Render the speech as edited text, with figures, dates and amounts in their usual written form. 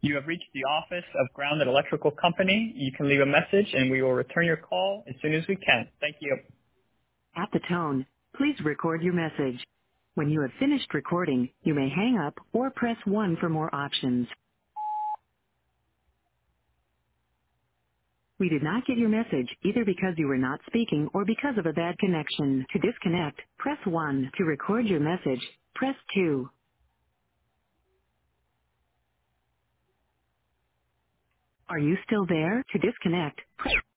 You have reached the office of Grounded Electrical Company. You can leave a message and we will return your call as soon as we can. Thank you. At the tone, please record your message. When you have finished recording, you may hang up or press 1 for more options. We did not get your message either because you were not speaking or because of a bad connection. To disconnect, press 1. To record your message, press 2. Are you still there? To disconnect,